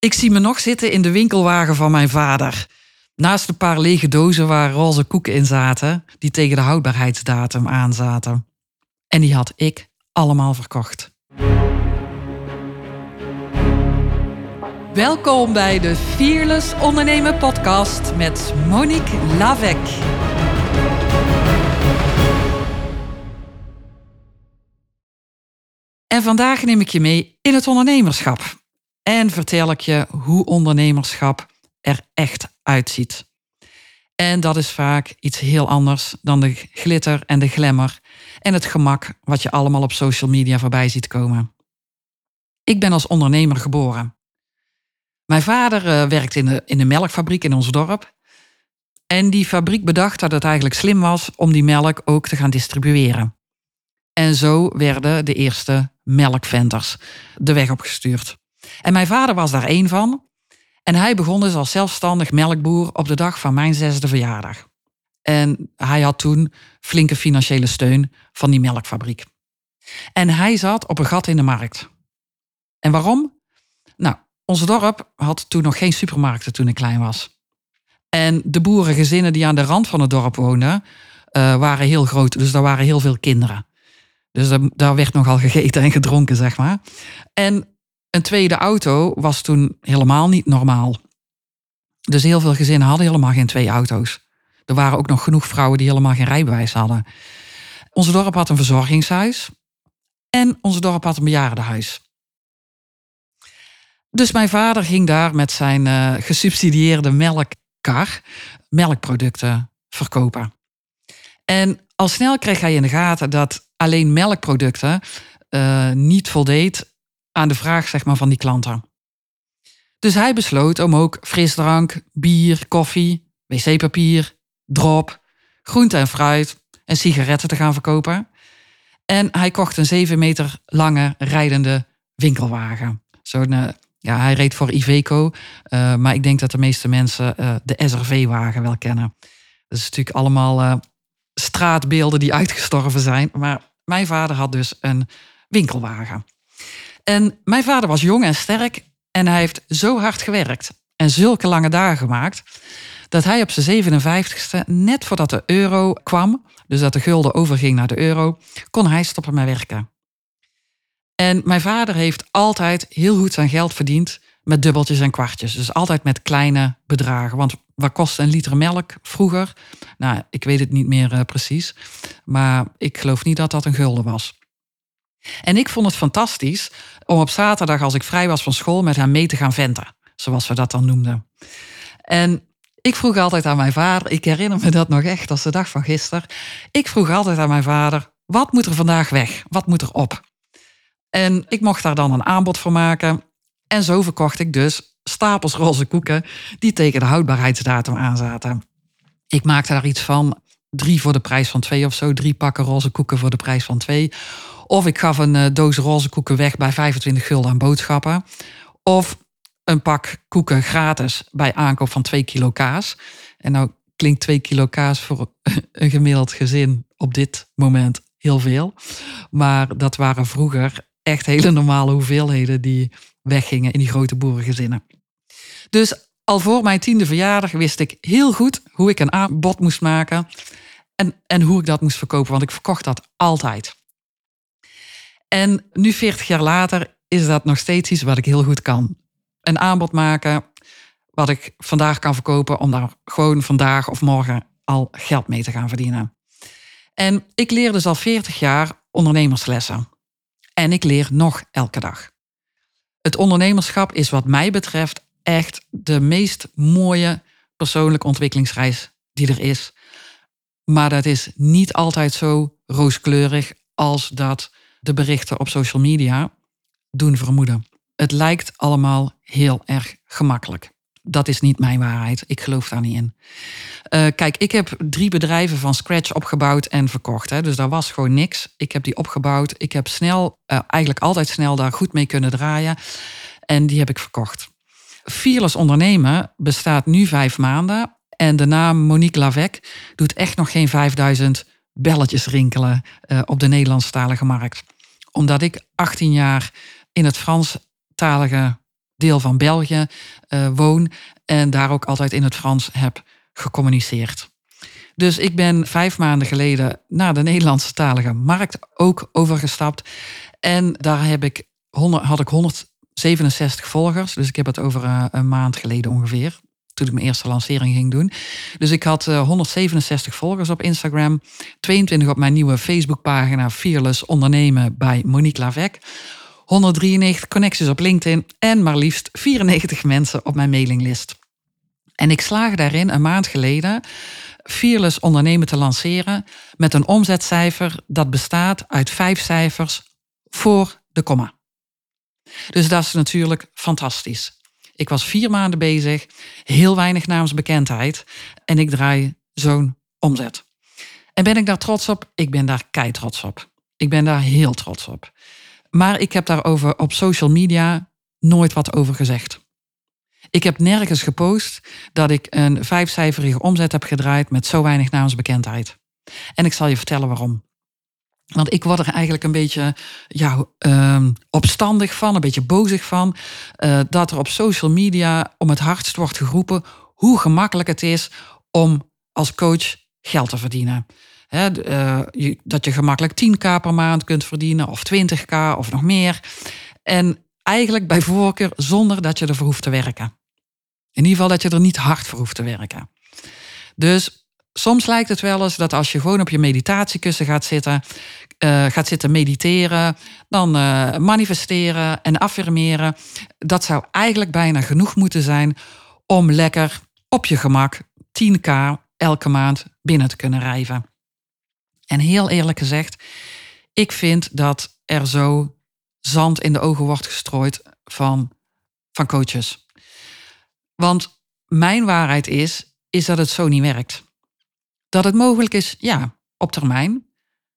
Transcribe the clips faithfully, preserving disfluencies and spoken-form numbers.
Ik zie me nog zitten in de winkelwagen van mijn vader. Naast een paar lege dozen waar roze koeken in zaten, die tegen de houdbaarheidsdatum aanzaten. En die had ik allemaal verkocht. Welkom bij de Fearless Ondernemen podcast met Monique Lavec. En vandaag neem ik je mee in het ondernemerschap. En vertel ik je hoe ondernemerschap er echt uitziet. En dat is vaak iets heel anders dan de glitter en de glamour en het gemak wat je allemaal op social media voorbij ziet komen. Ik ben als ondernemer geboren. Mijn vader uh, werkte in de, in de melkfabriek in ons dorp. En die fabriek bedacht dat het eigenlijk slim was om die melk ook te gaan distribueren. En zo werden de eerste melkventers de weg opgestuurd. En mijn vader was daar één van. En hij begon dus als zelfstandig melkboer op de dag van mijn zesde verjaardag. En hij had toen flinke financiële steun van die melkfabriek. En hij zat op een gat in de markt. En waarom? Nou, ons dorp had toen nog geen supermarkten toen ik klein was. En de boerengezinnen die aan de rand van het dorp woonden, uh, waren heel groot. Dus daar waren heel veel kinderen. Dus daar, daar werd nogal gegeten en gedronken, zeg maar. En een tweede auto was toen helemaal niet normaal. Dus heel veel gezinnen hadden helemaal geen twee auto's. Er waren ook nog genoeg vrouwen die helemaal geen rijbewijs hadden. Ons dorp had een verzorgingshuis. En ons dorp had een bejaardenhuis. Dus mijn vader ging daar met zijn uh, gesubsidieerde melkkar melkproducten verkopen. En al snel kreeg hij in de gaten dat alleen melkproducten uh, niet voldeed aan de vraag, zeg maar, van die klanten. Dus hij besloot om ook frisdrank, bier, koffie, wc-papier, drop, groente en fruit en sigaretten te gaan verkopen. En hij kocht een zeven meter lange rijdende winkelwagen. Zo'n, uh, ja, hij reed voor Iveco, uh, maar ik denk dat de meeste mensen uh, de S R V-wagen wel kennen. Dat is natuurlijk allemaal uh, straatbeelden die uitgestorven zijn. Maar mijn vader had dus een winkelwagen. En mijn vader was jong en sterk en hij heeft zo hard gewerkt en zulke lange dagen gemaakt, dat hij op zijn zevenenvijftigste, net voordat de euro kwam, dus dat de gulden overging naar de euro, kon hij stoppen met werken. En mijn vader heeft altijd heel goed zijn geld verdiend met dubbeltjes en kwartjes. Dus altijd met kleine bedragen. Want wat kostte een liter melk vroeger? Nou, ik weet het niet meer uh, precies. Maar ik geloof niet dat dat een gulden was. En ik vond het fantastisch om op zaterdag, als ik vrij was van school, met hem mee te gaan venten. Zoals we dat dan noemden. En ik vroeg altijd aan mijn vader, ik herinner me dat nog echt als de dag van gisteren. Ik vroeg altijd aan mijn vader, wat moet er vandaag weg? Wat moet er op? En ik mocht daar dan een aanbod voor maken. En zo verkocht ik dus stapels roze koeken die tegen de houdbaarheidsdatum aanzaten. Ik maakte daar iets van drie voor de prijs van twee of zo. Drie pakken roze koeken voor de prijs van twee. Of ik gaf een uh, doos roze koeken weg bij vijfentwintig gulden aan boodschappen. Of een pak koeken gratis bij aankoop van twee kilo kaas. En nou klinkt twee kilo kaas voor een gemiddeld gezin op dit moment heel veel. Maar dat waren vroeger echt hele normale hoeveelheden die weggingen in die grote boerengezinnen. Dus al voor mijn tiende verjaardag wist ik heel goed hoe ik een aanbod moest maken en, en hoe ik dat moest verkopen, want ik verkocht dat altijd. En nu, veertig jaar later, is dat nog steeds iets wat ik heel goed kan. Een aanbod maken wat ik vandaag kan verkopen om daar gewoon vandaag of morgen al geld mee te gaan verdienen. En ik leer dus al veertig jaar ondernemerslessen. En ik leer nog elke dag. Het ondernemerschap is wat mij betreft echt de meest mooie persoonlijke ontwikkelingsreis die er is. Maar dat is niet altijd zo rooskleurig als dat de berichten op social media doen vermoeden. Het lijkt allemaal heel erg gemakkelijk. Dat is niet mijn waarheid. Ik geloof daar niet in. Uh, kijk, ik heb drie bedrijven van scratch opgebouwd en verkocht. Hè. Dus daar was gewoon niks. Ik heb die opgebouwd. Ik heb snel, uh, eigenlijk altijd snel daar goed mee kunnen draaien. En die heb ik verkocht. Fearless Ondernemen bestaat nu vijf maanden. En de naam Monique Lavec doet echt nog geen vijfduizend belletjes rinkelen uh, op de Nederlandstalige markt. Omdat ik achttien jaar in het Franstalige deel van België uh, woon en daar ook altijd in het Frans heb gecommuniceerd. Dus ik ben vijf maanden geleden naar de Nederlandse talige markt ook overgestapt. En daar heb ik honderd, had ik honderdzevenenzestig volgers. Dus ik heb het over uh, een maand geleden ongeveer. Toen ik mijn eerste lancering ging doen. Dus ik had uh, honderdzevenenzestig volgers op Instagram. tweeëntwintig op mijn nieuwe Facebookpagina Fearless Ondernemen bij Monique Lavec. honderddrieënnegentig connecties op LinkedIn. En maar liefst vierennegentig mensen op mijn mailinglist. En ik slaag daarin een maand geleden Fearless Ondernemen te lanceren met een omzetcijfer dat bestaat uit vijf cijfers voor de komma. Dus dat is natuurlijk fantastisch. Ik was vier maanden bezig, heel weinig naamsbekendheid en ik draai zo'n omzet. En ben ik daar trots op? Ik ben daar kei trots op. Ik ben daar heel trots op. Maar ik heb daarover op social media nooit wat over gezegd. Ik heb nergens gepost dat ik een vijfcijferige omzet heb gedraaid met zo weinig naamsbekendheid. En ik zal je vertellen waarom. Want ik word er eigenlijk een beetje ja, uh, opstandig van, een beetje bozig van, uh, dat er op social media om het hardst wordt geroepen hoe gemakkelijk het is om als coach geld te verdienen. He, uh, je, dat je gemakkelijk tien k per maand kunt verdienen of twintig k of nog meer. En eigenlijk bij voorkeur zonder dat je ervoor hoeft te werken. In ieder geval dat je er niet hard voor hoeft te werken. Dus soms lijkt het wel eens dat als je gewoon op je meditatiekussen gaat zitten, uh, gaat zitten mediteren, dan uh, manifesteren en affirmeren, dat zou eigenlijk bijna genoeg moeten zijn om lekker op je gemak tien k elke maand binnen te kunnen rijven. En heel eerlijk gezegd, ik vind dat er zo zand in de ogen wordt gestrooid van, van coaches. Want mijn waarheid is, is dat het zo niet werkt. Dat het mogelijk is, ja, op termijn.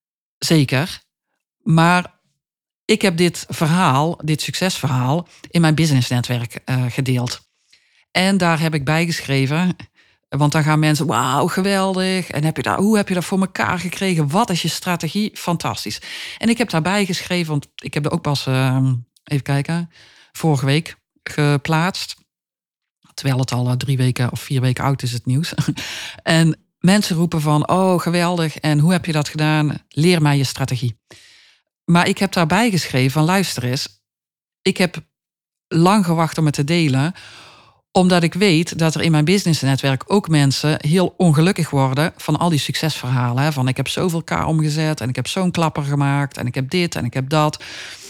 Zeker. Maar ik heb dit verhaal, dit succesverhaal, in mijn businessnetwerk uh, gedeeld. En daar heb ik bijgeschreven, want dan gaan mensen, wauw, geweldig. En heb je dat, hoe heb je dat voor elkaar gekregen? Wat is je strategie? Fantastisch. En ik heb daarbij geschreven, want ik heb er ook pas, uh, even kijken, vorige week geplaatst. Terwijl het al uh, drie weken of vier weken oud is, het nieuws. En mensen roepen van, oh geweldig, en hoe heb je dat gedaan? Leer mij je strategie. Maar ik heb daarbij geschreven van, luister eens, ik heb lang gewacht om het te delen, omdat ik weet dat er in mijn businessnetwerk ook mensen heel ongelukkig worden van al die succesverhalen. Hè? Van ik heb zoveel k omgezet en ik heb zo'n klapper gemaakt en ik heb dit en ik heb dat.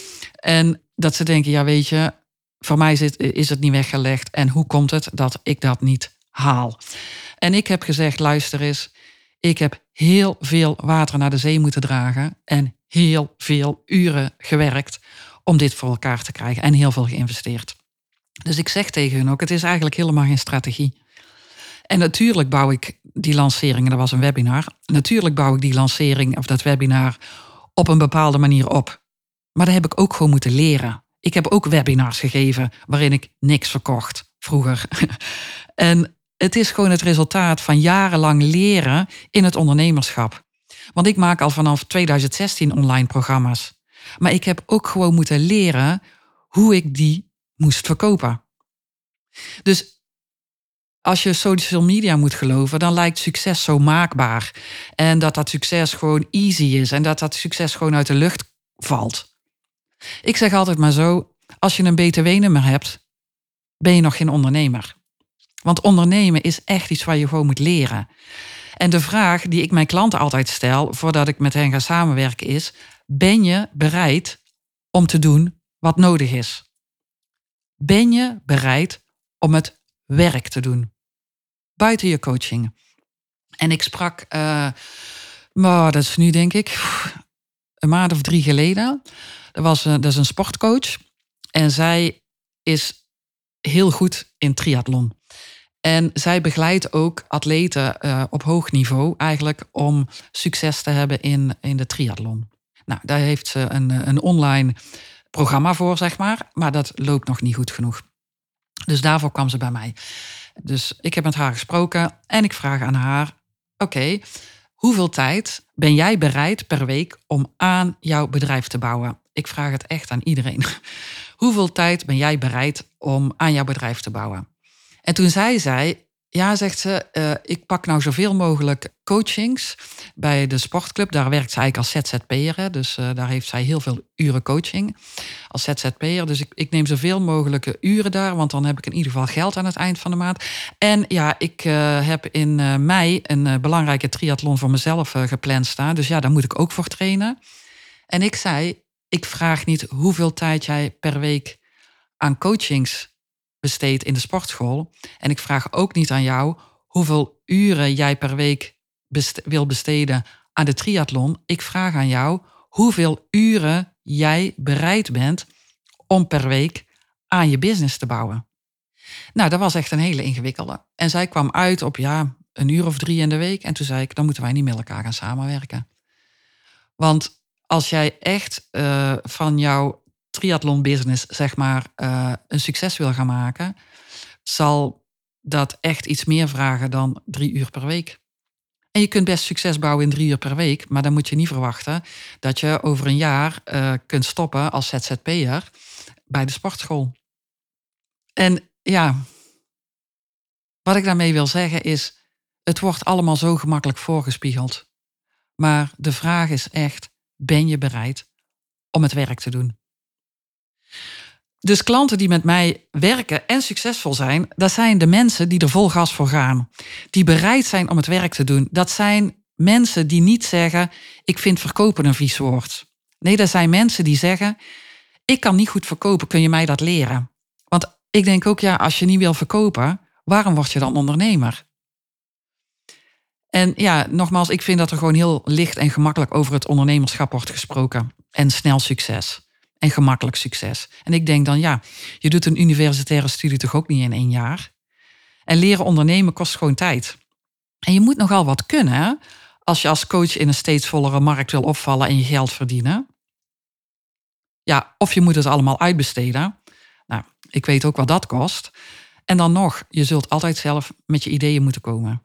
En dat ze denken, ja weet je, voor mij is het niet weggelegd. En hoe komt het dat ik dat niet haal? En ik heb gezegd, luister eens, ik heb heel veel water naar de zee moeten dragen en heel veel uren gewerkt om dit voor elkaar te krijgen en heel veel geïnvesteerd. Dus ik zeg tegen hun ook, het is eigenlijk helemaal geen strategie. En natuurlijk bouw ik die lancering, dat was een webinar, natuurlijk bouw ik die lancering of dat webinar op een bepaalde manier op. Maar dat heb ik ook gewoon moeten leren. Ik heb ook webinars gegeven waarin ik niks verkocht vroeger. En het is gewoon het resultaat van jarenlang leren in het ondernemerschap. Want ik maak al vanaf twintig zestien online programma's. Maar ik heb ook gewoon moeten leren hoe ik die moest verkopen. Dus als je social media moet geloven, dan lijkt succes zo maakbaar. En dat dat succes gewoon easy is en dat dat succes gewoon uit de lucht valt. Ik zeg altijd maar zo, als je een B T W-nummer hebt, ben je nog geen ondernemer. Want ondernemen is echt iets waar je gewoon moet leren. En de vraag die ik mijn klanten altijd stel, voordat ik met hen ga samenwerken, is: ben je bereid om te doen wat nodig is? Ben je bereid om het werk te doen? Buiten je coaching. En ik sprak, uh, maar dat is nu denk ik een maand of drie geleden. Dat, was, uh, dat is een sportcoach. En zij is heel goed in triathlon. En zij begeleidt ook atleten uh, op hoog niveau eigenlijk om succes te hebben in, in de triathlon. Nou, daar heeft ze een, een online programma voor, zeg maar. Maar dat loopt nog niet goed genoeg. Dus daarvoor kwam ze bij mij. Dus ik heb met haar gesproken en ik vraag aan haar: oké, okay, hoeveel tijd ben jij bereid per week om aan jouw bedrijf te bouwen? Ik vraag het echt aan iedereen. hoeveel tijd ben jij bereid om aan jouw bedrijf te bouwen? En toen zei zij, ja, zegt ze, uh, ik pak nou zoveel mogelijk coachings bij de sportclub. Daar werkt zij eigenlijk als Z Z P'er. Dus uh, daar heeft zij heel veel uren coaching als Z Z P'er. Dus ik, ik neem zoveel mogelijke uren daar, want dan heb ik in ieder geval geld aan het eind van de maand. En ja, ik uh, heb in uh, mei een uh, belangrijke triathlon voor mezelf uh, gepland staan. Dus ja, daar moet ik ook voor trainen. En ik zei, ik vraag niet hoeveel tijd jij per week aan coachings besteedt in de sportschool. En ik vraag ook niet aan jou hoeveel uren jij per week best- wil besteden aan de triathlon. Ik vraag aan jou hoeveel uren jij bereid bent om per week aan je business te bouwen. Nou, dat was echt een hele ingewikkelde. En zij kwam uit op ja, een uur of drie in de week. En toen zei ik, dan moeten wij niet met elkaar gaan samenwerken. Want als jij echt uh, van jouw triathlon business, zeg maar, uh, een succes wil gaan maken, zal dat echt iets meer vragen dan drie uur per week. En je kunt best succes bouwen in drie uur per week, maar dan moet je niet verwachten dat je over een jaar uh, kunt stoppen als Z Z P'er bij de sportschool. En ja, wat ik daarmee wil zeggen is, het wordt allemaal zo gemakkelijk voorgespiegeld. Maar de vraag is echt, ben je bereid om het werk te doen? Dus klanten die met mij werken en succesvol zijn, dat zijn de mensen die er vol gas voor gaan. Die bereid zijn om het werk te doen. Dat zijn mensen die niet zeggen, ik vind verkopen een vies woord. Nee, dat zijn mensen die zeggen, ik kan niet goed verkopen, kun je mij dat leren? Want ik denk ook, ja, als je niet wil verkopen, waarom word je dan ondernemer? En ja, nogmaals, ik vind dat er gewoon heel licht en gemakkelijk over het ondernemerschap wordt gesproken. En snel succes. En gemakkelijk succes. En ik denk dan, ja, je doet een universitaire studie toch ook niet in één jaar? En leren ondernemen kost gewoon tijd. En je moet nogal wat kunnen, hè? Als je als coach in een steeds vollere markt wil opvallen en je geld verdienen. Ja, of je moet het allemaal uitbesteden. Nou, ik weet ook wat dat kost. En dan nog, je zult altijd zelf met je ideeën moeten komen.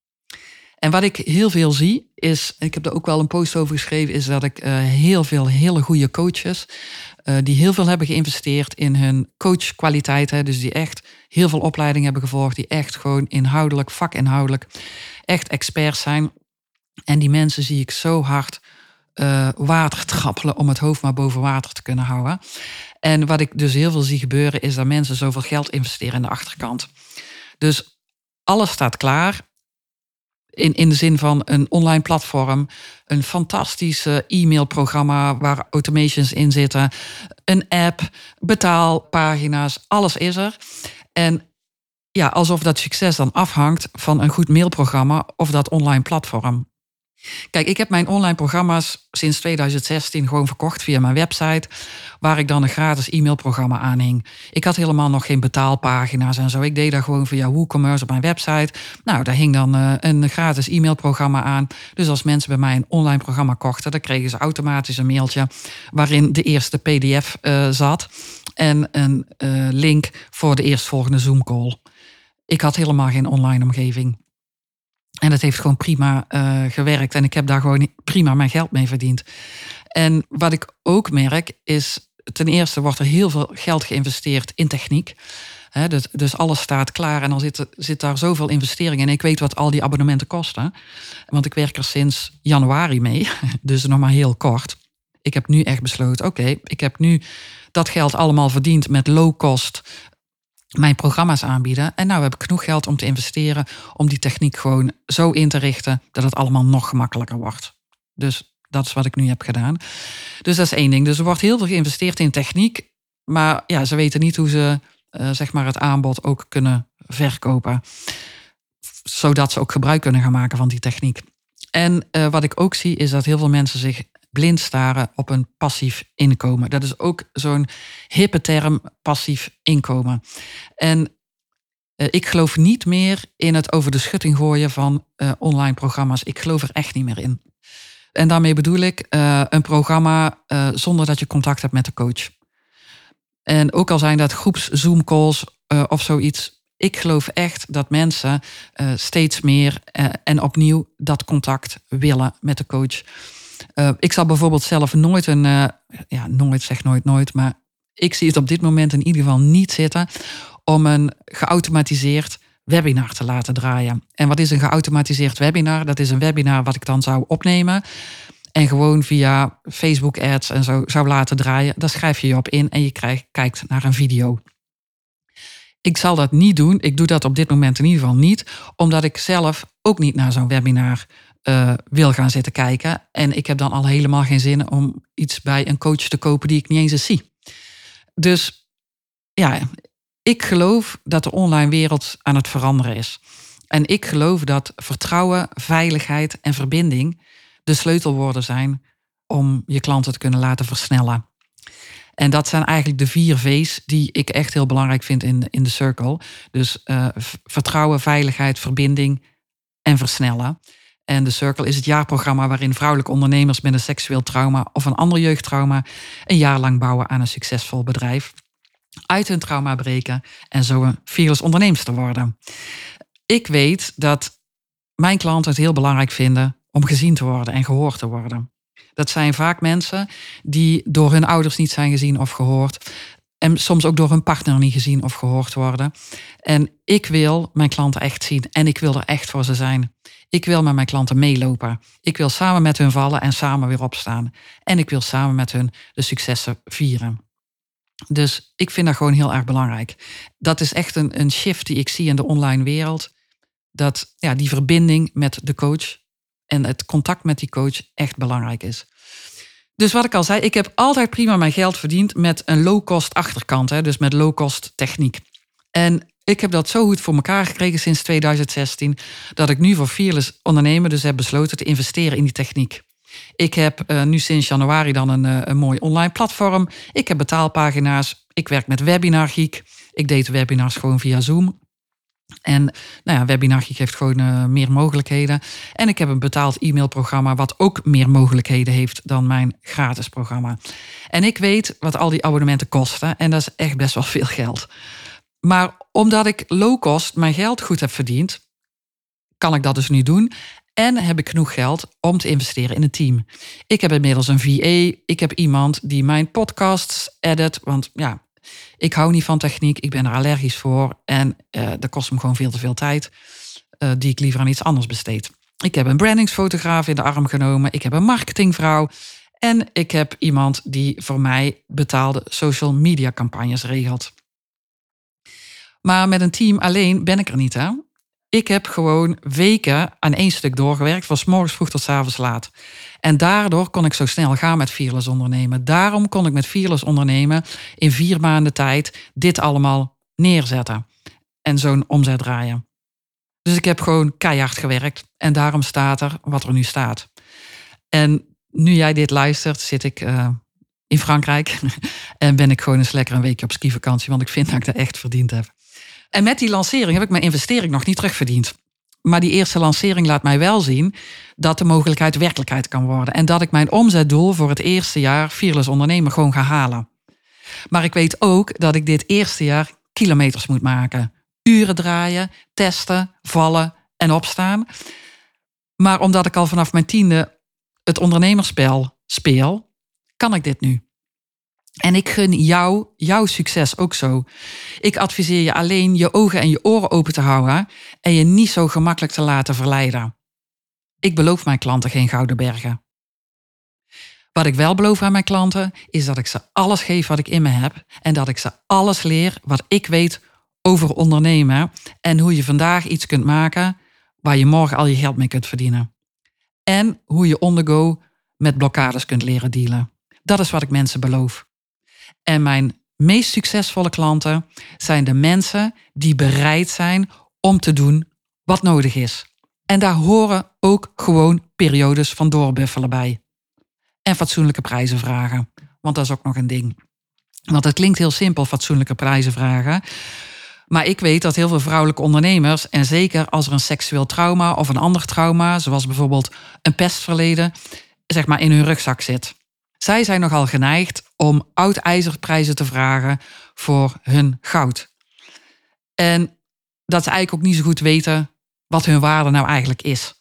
En wat ik heel veel zie is, ik heb er ook wel een post over geschreven, is dat ik uh, heel veel hele goede coaches, uh, die heel veel hebben geïnvesteerd in hun coachkwaliteiten, dus die echt heel veel opleiding hebben gevolgd, die echt gewoon inhoudelijk, vakinhoudelijk, echt experts zijn. En die mensen zie ik zo hard uh, water trappelen om het hoofd maar boven water te kunnen houden. En wat ik dus heel veel zie gebeuren, is dat mensen zoveel geld investeren in de achterkant. Dus alles staat klaar. In, in de zin van een online platform, een fantastisch e-mailprogramma waar automations in zitten, een app, betaalpagina's, alles is er. En ja, alsof dat succes dan afhangt van een goed mailprogramma of dat online platform. Kijk, ik heb mijn online programma's sinds tweeduizend zestien gewoon verkocht via mijn website, waar ik dan een gratis e-mailprogramma aanhing. Ik had helemaal nog geen betaalpagina's en zo. Ik deed dat gewoon via WooCommerce op mijn website. Nou, daar hing dan uh, een gratis e-mailprogramma aan. Dus als mensen bij mij een online programma kochten, dan kregen ze automatisch een mailtje waarin de eerste P D F uh, zat en een uh, link voor de eerstvolgende Zoom-call. Ik had helemaal geen online omgeving. En dat heeft gewoon prima uh, gewerkt. En ik heb daar gewoon prima mijn geld mee verdiend. En wat ik ook merk is, ten eerste wordt er heel veel geld geïnvesteerd in techniek. He, dus, dus alles staat klaar en dan zit, zit daar zoveel investering in. En ik weet wat al die abonnementen kosten. Want ik werk er sinds januari mee. Dus nog maar heel kort. Ik heb nu echt besloten, oké, okay, ik heb nu dat geld allemaal verdiend met low cost mijn programma's aanbieden. En nou heb ik genoeg geld om te investeren om die techniek gewoon zo in te richten dat het allemaal nog gemakkelijker wordt. Dus dat is wat ik nu heb gedaan. Dus dat is één ding. Dus er wordt heel veel geïnvesteerd in techniek, maar ja, ze weten niet hoe ze uh, zeg maar het aanbod ook kunnen verkopen, zodat ze ook gebruik kunnen gaan maken van die techniek. En uh, wat ik ook zie is dat heel veel mensen zich blind staren op een passief inkomen. Dat is ook zo'n hippe term, passief inkomen. En uh, ik geloof niet meer in het over de schutting gooien van uh, online programma's. Ik geloof er echt niet meer in. En daarmee bedoel ik uh, een programma uh, zonder dat je contact hebt met de coach. En ook al zijn dat groeps Zoom-calls uh, of zoiets. Ik geloof echt dat mensen uh, steeds meer uh, en opnieuw dat contact willen met de coach. Uh, ik zal bijvoorbeeld zelf nooit een, uh, ja, nooit zeg nooit nooit, maar ik zie het op dit moment in ieder geval niet zitten om een geautomatiseerd webinar te laten draaien. En wat is een geautomatiseerd webinar? Dat is een webinar wat ik dan zou opnemen en gewoon via Facebook ads en zo zou laten draaien. Daar schrijf je je op in en je krijgt, kijkt naar een video. Ik zal dat niet doen. Ik doe dat op dit moment in ieder geval niet, omdat ik zelf ook niet naar zo'n webinar uh, wil gaan zitten kijken. En ik heb dan al helemaal geen zin om iets bij een coach te kopen die ik niet eens eens zie. Dus ja, ik geloof dat de online wereld aan het veranderen is. En ik geloof dat vertrouwen, veiligheid en verbinding de sleutelwoorden zijn om je klanten te kunnen laten versnellen. En dat zijn eigenlijk de vier V's die ik echt heel belangrijk vind in, in de circle. Dus uh, vertrouwen, veiligheid, verbinding en versnellen. En de Circle is het jaarprogramma waarin vrouwelijke ondernemers met een seksueel trauma of een ander jeugdtrauma een jaar lang bouwen aan een succesvol bedrijf. Uit hun trauma breken en zo een fearless onderneemster worden. Ik weet dat mijn klanten het heel belangrijk vinden om gezien te worden en gehoord te worden. Dat zijn vaak mensen die door hun ouders niet zijn gezien of gehoord. En soms ook door hun partner niet gezien of gehoord worden. En ik wil mijn klanten echt zien. En ik wil er echt voor ze zijn. Ik wil met mijn klanten meelopen. Ik wil samen met hun vallen en samen weer opstaan. En ik wil samen met hun de successen vieren. Dus ik vind dat gewoon heel erg belangrijk. Dat is echt een, een shift die ik zie in de online wereld. Dat ja, die verbinding met de coach en het contact met die coach echt belangrijk is. Dus wat ik al zei, ik heb altijd prima mijn geld verdiend met een low-cost achterkant. Hè, dus met low-cost techniek. En ik heb dat zo goed voor elkaar gekregen sinds tweeduizend zestien... dat ik nu voor fearless ondernemen dus heb besloten te investeren in die techniek. Ik heb uh, nu sinds januari dan een, uh, een mooi online platform. Ik heb betaalpagina's. Ik werk met Webinar Geek. Ik deed webinars gewoon via Zoom. En nou ja, Webinar Geek heeft gewoon uh, meer mogelijkheden. En ik heb een betaald e-mailprogramma wat ook meer mogelijkheden heeft dan mijn gratis programma. En ik weet wat al die abonnementen kosten. En dat is echt best wel veel geld. Maar omdat ik low cost mijn geld goed heb verdiend, kan ik dat dus nu doen. En heb ik genoeg geld om te investeren in een team. Ik heb inmiddels een V A. Ik heb iemand die mijn podcasts edit. Want ja, ik hou niet van techniek. Ik ben er allergisch voor. En uh, dat kost me gewoon veel te veel tijd. Uh, die ik liever aan iets anders besteed. Ik heb een brandingsfotograaf in de arm genomen. Ik heb een marketingvrouw. En ik heb iemand die voor mij betaalde social media campagnes regelt. Maar met een team alleen ben ik er niet, hè? Ik heb gewoon weken aan één stuk doorgewerkt, van 's morgens vroeg tot 's avonds laat. En daardoor kon ik zo snel gaan met fearless ondernemen. Daarom kon ik met fearless ondernemen in vier maanden tijd dit allemaal neerzetten. En zo'n omzet draaien. Dus ik heb gewoon keihard gewerkt. En daarom staat er wat er nu staat. En nu jij dit luistert, zit ik uh, in Frankrijk. En ben ik gewoon eens lekker een weekje op skivakantie. Want ik vind dat ik dat echt verdiend heb. En met die lancering heb ik mijn investering nog niet terugverdiend. Maar die eerste lancering laat mij wel zien dat de mogelijkheid werkelijkheid kan worden. En dat ik mijn omzetdoel voor het eerste jaar fearless ondernemen gewoon ga halen. Maar ik weet ook dat ik dit eerste jaar kilometers moet maken. Uren draaien, testen, vallen en opstaan. Maar omdat ik al vanaf mijn tiende het ondernemerspel speel, kan ik dit nu. En ik gun jou, jouw succes ook zo. Ik adviseer je alleen je ogen en je oren open te houden en je niet zo gemakkelijk te laten verleiden. Ik beloof mijn klanten geen gouden bergen. Wat ik wel beloof aan mijn klanten is dat ik ze alles geef wat ik in me heb en dat ik ze alles leer wat ik weet over ondernemen en hoe je vandaag iets kunt maken waar je morgen al je geld mee kunt verdienen. En hoe je on the go met blokkades kunt leren dealen. Dat is wat ik mensen beloof. En mijn meest succesvolle klanten zijn de mensen die bereid zijn om te doen wat nodig is. En daar horen ook gewoon periodes van doorbuffelen bij. En fatsoenlijke prijzen vragen. Want dat is ook nog een ding. Want het klinkt heel simpel, fatsoenlijke prijzen vragen. Maar ik weet dat heel veel vrouwelijke ondernemers, en zeker als er een seksueel trauma of een ander trauma, zoals bijvoorbeeld een pestverleden, zeg maar in hun rugzak zit. Zij zijn nogal geneigd om oud-ijzerprijzen te vragen voor hun goud. En dat ze eigenlijk ook niet zo goed weten wat hun waarde nou eigenlijk is.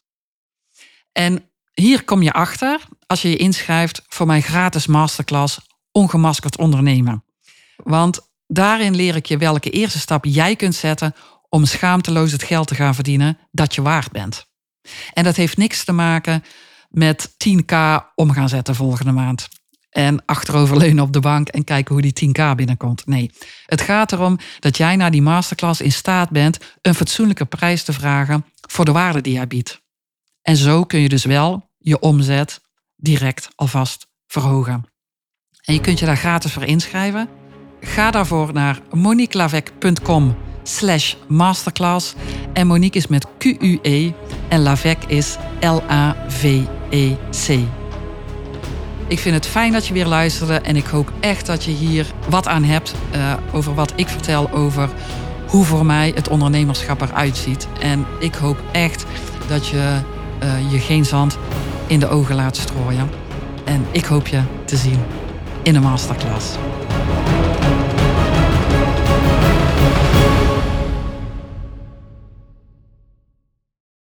En hier kom je achter als je je inschrijft voor mijn gratis masterclass Ongemaskerd ondernemen. Want daarin leer ik je welke eerste stap jij kunt zetten om schaamteloos het geld te gaan verdienen dat je waard bent. En dat heeft niks te maken met tien k om gaan zetten volgende maand. En achteroverleunen op de bank en kijken hoe die tien k binnenkomt. Nee, het gaat erom dat jij na die masterclass in staat bent een fatsoenlijke prijs te vragen voor de waarde die jij biedt. En zo kun je dus wel je omzet direct alvast verhogen. En je kunt je daar gratis voor inschrijven. Ga daarvoor naar moniquelavec.com slash masterclass. En Monique is met Q U E en Lavec is L A V E C. Ik vind het fijn dat je weer luisterde en ik hoop echt dat je hier wat aan hebt uh, over wat ik vertel over hoe voor mij het ondernemerschap eruit ziet. En ik hoop echt dat je uh, je geen zand in de ogen laat strooien. En ik hoop je te zien in de masterclass.